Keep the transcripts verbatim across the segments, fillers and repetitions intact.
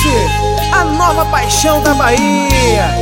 a nova paixão da Bahia.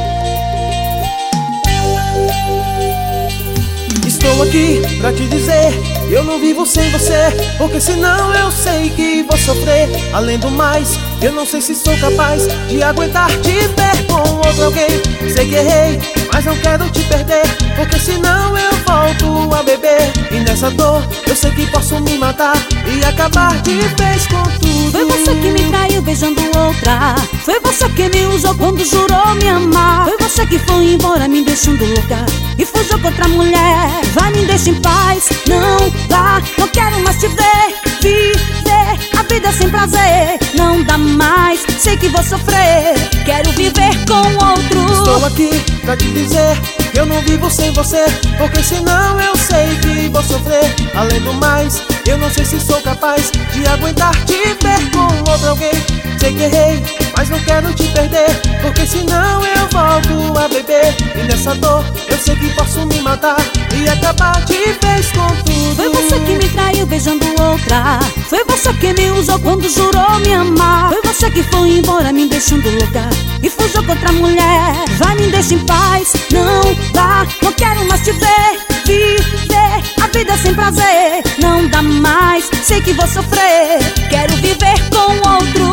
Estou aqui pra te dizer, eu não vivo sem você, porque senão eu sei que vou sofrer. Além do mais, eu não sei se sou capaz de aguentar te ver com outro alguém. Sei que errei, mas não quero te perder, porque senão eu volto a beber. E nessa dor, eu sei que posso me matar e acabar de vez com tudo. Foi você que me traiu beijando outra, foi você que me usou quando jurou me amar. Foi você que foi embora me deixando louca e fugiu com outra mulher. Vai, me deixa em paz, não vá, não quero mais te ver. Viver a vida sem prazer não dá mais, sei que vou sofrer, quero viver com outro. Estou aqui pra te dizer, eu não vivo sem você, porque senão eu sei que vou sofrer. Além do mais, eu não sei se sou capaz de aguentar te ver com outro alguém. Sei que errei, mas não quero te perder, porque senão eu volto a beber. E nessa dor, eu sei que posso me matar e acabar de vez com tudo. Foi você que me traiu beijando outra, foi você que me usou quando jurou me amar. Foi você que foi embora me deixando louca e fugiu com outra mulher. Vai, me deixa em paz, não vá, não quero mais te ver. Viver a vida sem prazer não dá mais, sei que vou sofrer, quero viver com outro.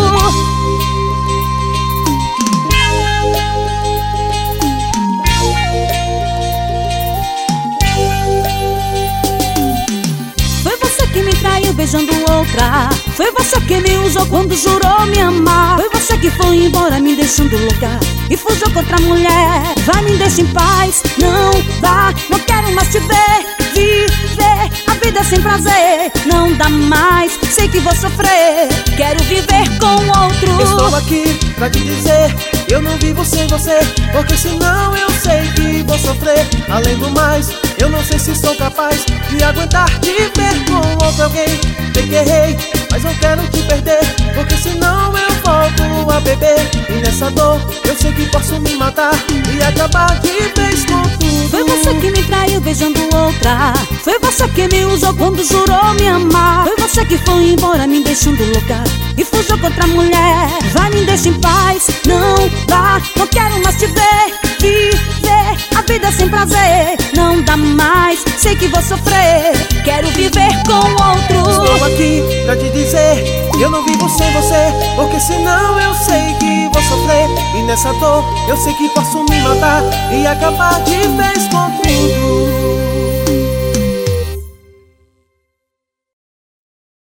Me traiu beijando outra, foi você que me usou quando jurou me amar. Foi você que foi embora me deixando louca e fugiu com outra mulher. Vai, me deixa em paz, não vá, não quero mais te ver. Viver a vida sem prazer não dá mais, sei que vou sofrer, quero viver com outro. Estou aqui pra te dizer, eu não vivo sem você, porque senão eu sei que vou sofrer. Além do mais, eu não sei se sou capaz de aguentar te ver com outro alguém. Sei que errei, mas não quero te perder, porque senão eu volto a beber. E nessa dor, eu sei que posso me matar e acabar de vez com tudo. Foi você que me traiu beijando outra, foi você que me usou quando jurou me amar. Foi você que foi embora me deixando louca e fugiu com outra mulher. Vai, me deixa em paz, não vá, não quero mais te ver. Viver a vida sem prazer não dá mais, sei que vou sofrer, quero viver com outro. Estou aqui pra te dizer, eu não vivo sem você, porque senão eu sei que vou sofrer. E nessa dor, eu sei que posso me matar e acabar de vez com tudo.